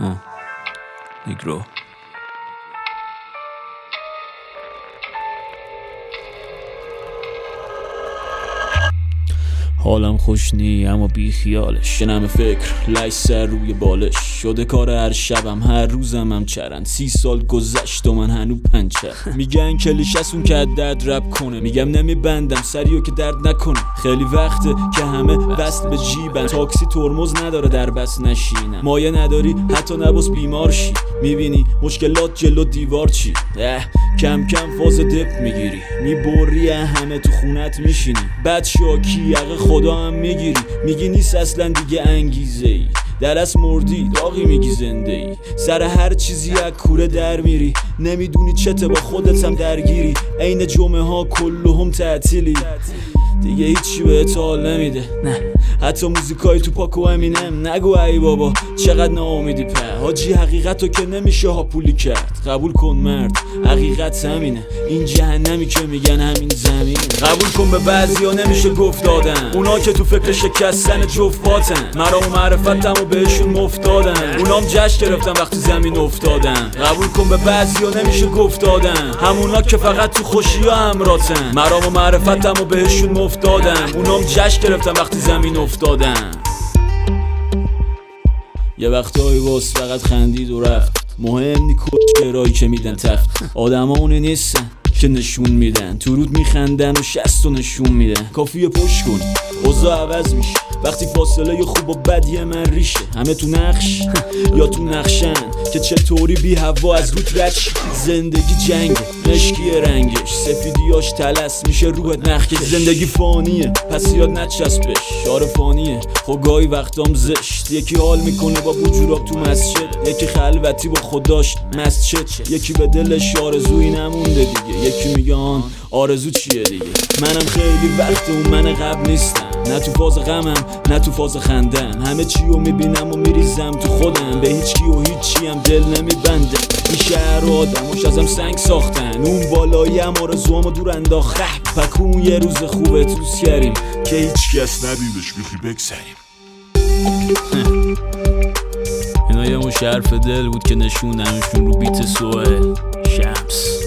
نیگرو. حالم خوش نی اما بی خیالش، نم فکر لش سر روی بالش شده کار هر شبم هر روزم هم چرند 30 سال گذشت و من هنو پنچر. میگن کلیشه‌سون که درد رب کنه، میگم نمیبندم سریو که درد نکنه. خیلی وقته که همه وصل به جیبن، تاکسی ترمز نداره در بس نشینم. مایه نداری حتی نباس بیمار شی، میبینی مشکلات جلو دیوار چی. کم کم فاز دپ میگیری، میبری همه تو خونت میشینی، بعد شاکی یقه خدا هم میگیری، میگی نیست اصلا دیگه انگیزه ای. در از مردی داغی میگی زنده ای، سر هر چیزی از کوره در میری، نمیدونی چته با خودت هم درگیری. عین جمعه ها کلهم تعطیلی، دیگه هیچی بهت حال نمیده، نه حتی موزیکای تو پاکو امینم. نگو ای بابا چقدر ناامیدی په حاجی، حقیقتو که نمیشه ها پولی کرد. قبول کن مرد حقیقت همینه، این جهنمی که میگن همین زمینه. قبول کن به بعضیا نمیشه گفت دادن، اونا که تو فکر شکستن جفت پاتن. مرام و معرفتم و بهشون مفت دادن، اونام جشن گرفتن وقتی زمین افتادن. قبول کن به بعضیا نمیشه گفت دادن، همونا که فقط تو خوشیا همراتن. مرام و معرفتم و بهشون مفت دادن، اونام جشن گرفتن وقتی زمین افتادن. یه وقتایی واس فقط خندید و رفت، مهم نی کچکرایی که میدن تفت. آدم ها اونی نیستن که نشون میدن، تو رود میخندن و شست و نشون میدن. کافیه پشت کنی اوضاع عوض میشه، وقتی فاصله خوب و بد یه من ریشه. همه تو نقش یا تو نقشن که چطوری بی هوا از رود رد شی. زندگی جنگ مشکی رنگش، سفیدیاش تلس میشه روحت نخکش. زندگی فانیه پس یاد نچسبش، آره فانیه خب گاهی وقتام زشت. یکی حال میکنه با بوجوراب تو مسجد، یکی خلوتی با خداش مسجد، یکی به دلش آرزویی نمونده دیگه، یکی میگه آن آرزو چیه دیگه. منم خیلی وقت اون من قبل نیستم، نه تو فاز غمم نه تو فاز خندم. همه چیو میبینم و میریزم تو خودم، به هیچ کی و هیچی هم دل نمیبنده. این شهر و آدماش ازم سنگ ساختن، اون بالایی هم آرزوامو دور انداخت. پکون یه روز خوبه توس کریم که هیچ کس ندیدش بیخی بگذریم. اینا یه مش حرف دل بود که نشوندمشون رو بیت سوال شمس.